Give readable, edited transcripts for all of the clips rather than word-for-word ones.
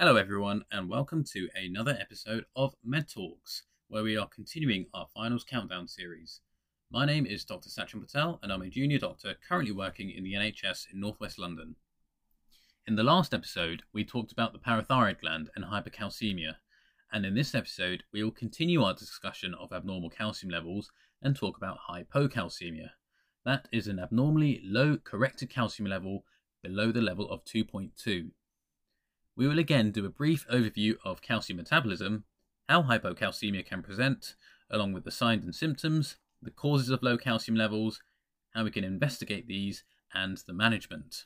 Hello everyone and welcome to another episode of Med Talks, where we are continuing our finals countdown series. My name is Dr. Sachin Patel and I'm a junior doctor currently working in the NHS in northwest London. In the last episode we talked about the parathyroid gland and hypercalcemia, and in this episode we will continue our discussion of abnormal calcium levels and talk about hypocalcemia. That is an abnormally low corrected calcium level below the level of 2.2. We will again do a brief overview of calcium metabolism, how hypocalcemia can present, along with the signs and symptoms, the causes of low calcium levels, how we can investigate these, and the management.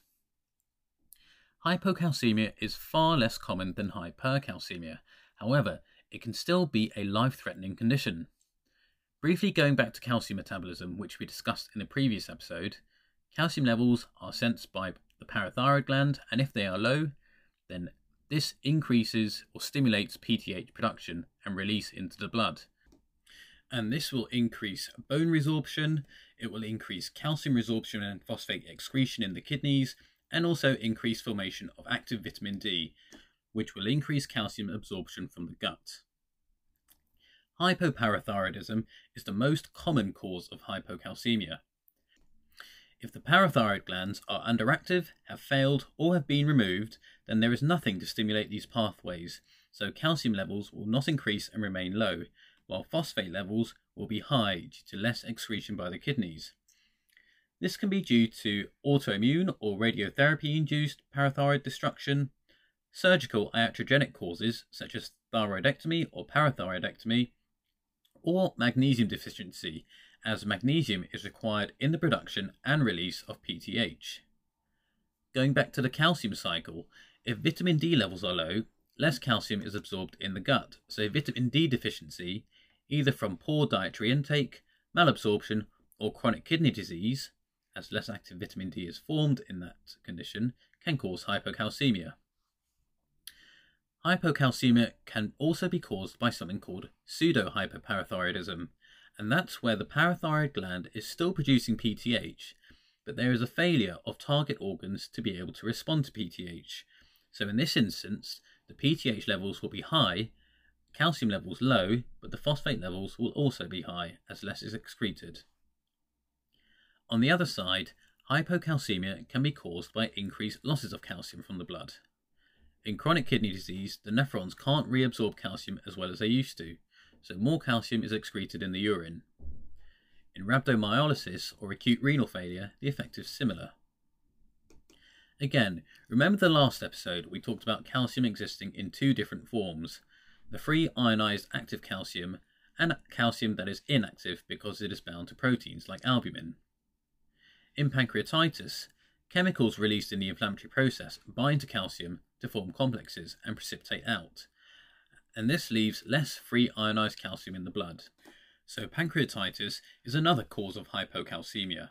Hypocalcemia is far less common than hypercalcemia. However, it can still be a life-threatening condition. Briefly going back to calcium metabolism, which we discussed in the previous episode, calcium levels are sensed by the parathyroid gland, and if they are low, then this increases or stimulates PTH production and release into the blood. And this will increase bone resorption, it will increase calcium resorption and phosphate excretion in the kidneys, and also increase formation of active vitamin D, which will increase calcium absorption from the gut. Hypoparathyroidism is the most common cause of hypocalcemia. If the parathyroid glands are underactive, have failed, or have been removed, then there is nothing to stimulate these pathways, so calcium levels will not increase and remain low, while phosphate levels will be high due to less excretion by the kidneys. This can be due to autoimmune or radiotherapy-induced parathyroid destruction, surgical iatrogenic causes such as thyroidectomy or parathyroidectomy, or magnesium deficiency, as magnesium is required in the production and release of PTH. Going back to the calcium cycle, if vitamin D levels are low, less calcium is absorbed in the gut, so vitamin D deficiency, either from poor dietary intake, malabsorption, or chronic kidney disease, as less active vitamin D is formed in that condition, can cause hypocalcemia. Hypocalcemia can also be caused by something called pseudo-hypoparathyroidism, and that's where the parathyroid gland is still producing PTH, but there is a failure of target organs to be able to respond to PTH. So in this instance, the PTH levels will be high, calcium levels low, but the phosphate levels will also be high as less is excreted. On the other side, hypocalcemia can be caused by increased losses of calcium from the blood. In chronic kidney disease, the nephrons can't reabsorb calcium as well as they used to, so more calcium is excreted in the urine. In rhabdomyolysis or acute renal failure, the effect is similar. Again, remember the last episode we talked about calcium existing in two different forms, the free ionized active calcium and calcium that is inactive because it is bound to proteins like albumin. In pancreatitis, chemicals released in the inflammatory process bind to calcium to form complexes and precipitate out, and this leaves less free ionized calcium in the blood. So pancreatitis is another cause of hypocalcemia.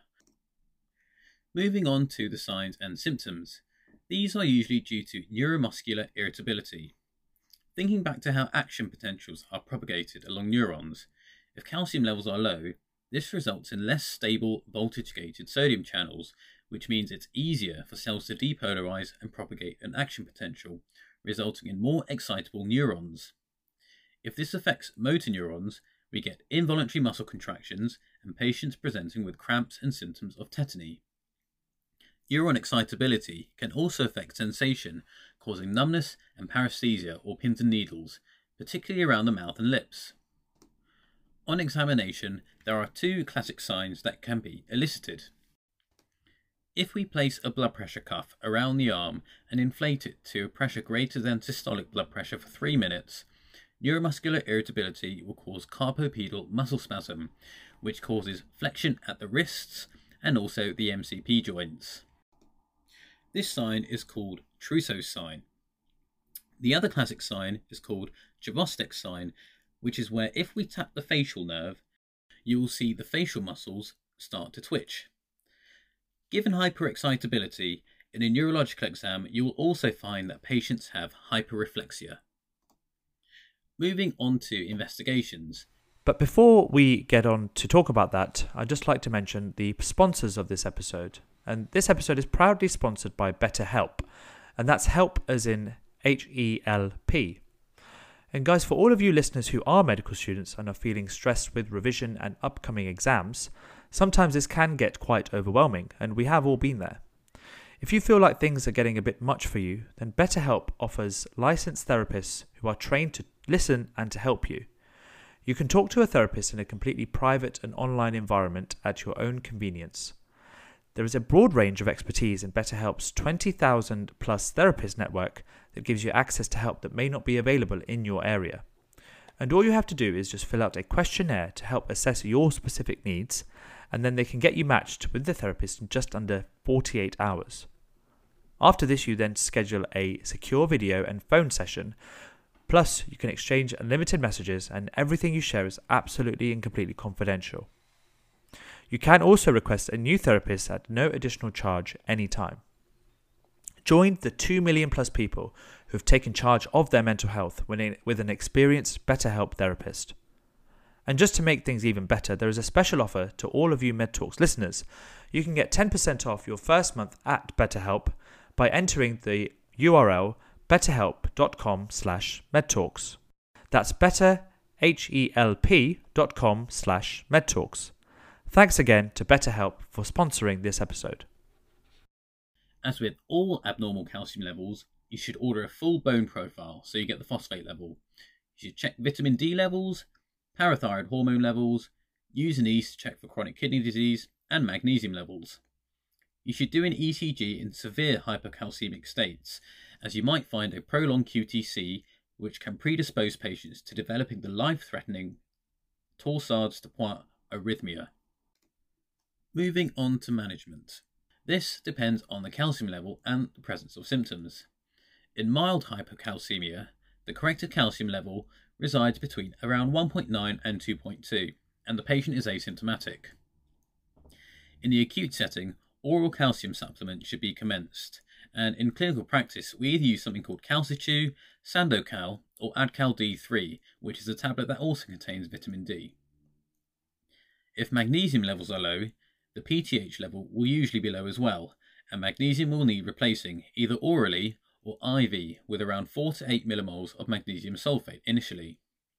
Moving on to the signs and symptoms. These are usually due to neuromuscular irritability. Thinking back to how action potentials are propagated along neurons, if calcium levels are low, this results in less stable voltage-gated sodium channels, which means it's easier for cells to depolarize and propagate an action potential, resulting in more excitable neurons. If this affects motor neurons, we get involuntary muscle contractions and patients presenting with cramps and symptoms of tetany. Neuron excitability can also affect sensation, causing numbness and paresthesia or pins and needles, particularly around the mouth and lips. On examination, there are two classic signs that can be elicited. If we place a blood pressure cuff around the arm and inflate it to a pressure greater than systolic blood pressure for 3 minutes, neuromuscular irritability will cause carpopedal muscle spasm, which causes flexion at the wrists and also the MCP joints. This sign is called Trousseau's sign. The other classic sign is called Chvostek's sign, which is where if we tap the facial nerve, you will see the facial muscles start to twitch. Given hyperexcitability, in a neurological exam, you will also find that patients have hyperreflexia. Moving on to investigations. But before we get on to talk about that, I'd just like to mention the sponsors of this episode. And this episode is proudly sponsored by BetterHelp. And that's help as in HELP. And guys, for all of you listeners who are medical students and are feeling stressed with revision and upcoming exams, sometimes this can get quite overwhelming, and we have all been there. If you feel like things are getting a bit much for you, then BetterHelp offers licensed therapists who are trained to listen and to help you. You can talk to a therapist in a completely private and online environment at your own convenience. There is a broad range of expertise in BetterHelp's 20,000 plus therapist network that gives you access to help that may not be available in your area. And all you have to do is just fill out a questionnaire to help assess your specific needs, and then they can get you matched with the therapist in just under 48 hours. After this, you then schedule a secure video and phone session. Plus, you can exchange unlimited messages, and everything you share is absolutely and completely confidential. You can also request a new therapist at no additional charge anytime. Join the 2 million plus people who have taken charge of their mental health with an experienced BetterHelp therapist. And just to make things even better, there is a special offer to all of you MedTalks listeners. You can get 10% off your first month at BetterHelp by entering the URL betterhelp.com/medtalks. That's betterhelp.com/medtalks. Thanks again to BetterHelp for sponsoring this episode. As with all abnormal calcium levels, you should order a full bone profile so you get the phosphate level. You should check vitamin D levels, parathyroid hormone levels, use an ECE to check for chronic kidney disease, and magnesium levels. You should do an ECG in severe hypocalcemic states, as you might find a prolonged QTC which can predispose patients to developing the life-threatening torsades de pointes arrhythmia. Moving on to management. This depends on the calcium level and the presence of symptoms. In mild hypocalcemia, the corrected calcium level resides between around 1.9 and 2.2, and the patient is asymptomatic. In the acute setting, oral calcium supplement should be commenced, and in clinical practice we either use something called Calcichew, Sandocal, or Adcal D3, which is a tablet that also contains vitamin D. If magnesium levels are low, the PTH level will usually be low as well, and magnesium will need replacing either orally or IV with around 4 to 8 millimoles of magnesium sulfate initially.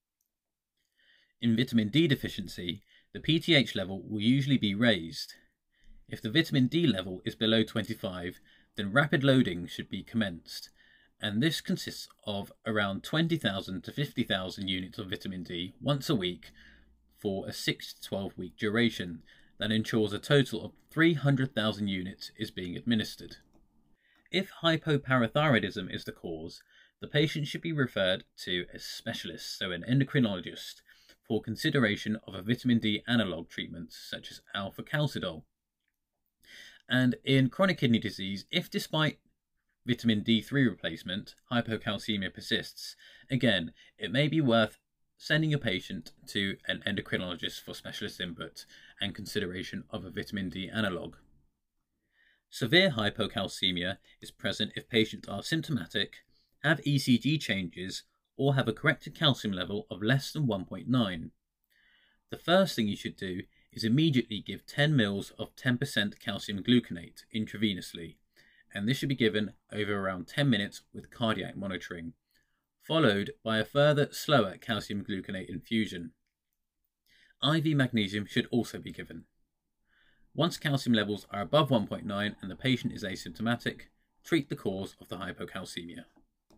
In vitamin D deficiency, the PTH level will usually be raised. If the vitamin D level is below 25, then rapid loading should be commenced, and this consists of around 20,000 to 50,000 units of vitamin D once a week for a 6 to 12 week duration that ensures a total of 300,000 units is being administered. If hypoparathyroidism is the cause, the patient should be referred to a specialist, so an endocrinologist, for consideration of a vitamin D analog treatment such as alpha-calcidol. And in chronic kidney disease, if despite vitamin D3 replacement, hypocalcemia persists, again, it may be worth sending your patient to an endocrinologist for specialist input and consideration of a vitamin D analog. Severe hypocalcemia is present if patients are symptomatic, have ECG changes, or have a corrected calcium level of less than 1.9. The first thing you should do is immediately give 10 mils of 10% calcium gluconate intravenously, and this should be given over around 10 minutes with cardiac monitoring, followed by a further slower calcium gluconate infusion. IV magnesium should also be given. Once calcium levels are above 1.9 and the patient is asymptomatic, treat the cause of the hypocalcemia.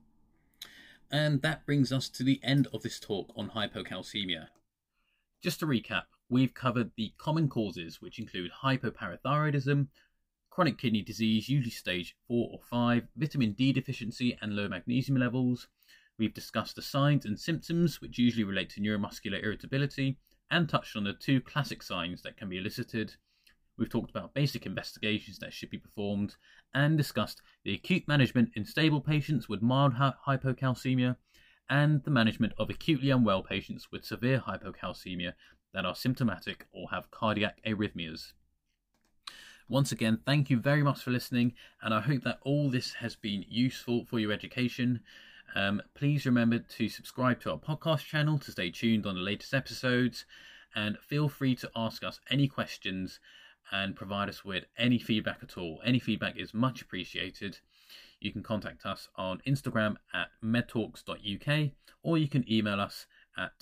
And that brings us to the end of this talk on hypocalcemia. Just to recap, we've covered the common causes, which include hypoparathyroidism, chronic kidney disease, usually stage 4 or 5, vitamin D deficiency and low magnesium levels. We've discussed the signs and symptoms, which usually relate to neuromuscular irritability, and touched on the 2 classic signs that can be elicited. We've talked about basic investigations that should be performed, and discussed the acute management in stable patients with mild hypocalcemia, and the management of acutely unwell patients with severe hypocalcemia that are symptomatic or have cardiac arrhythmias. Once again, thank you very much for listening, and I hope that all this has been useful for your education. Please remember to subscribe to our podcast channel to stay tuned on the latest episodes, and feel free to ask us any questions and provide us with any feedback at all. Any feedback is much appreciated. you can contact us on Instagram at medtalks.uk, or you can email us at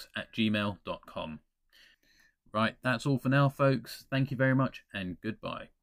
hellomedtalks@gmail.com. Right, that's all for now, folks. Thank you very much, and goodbye.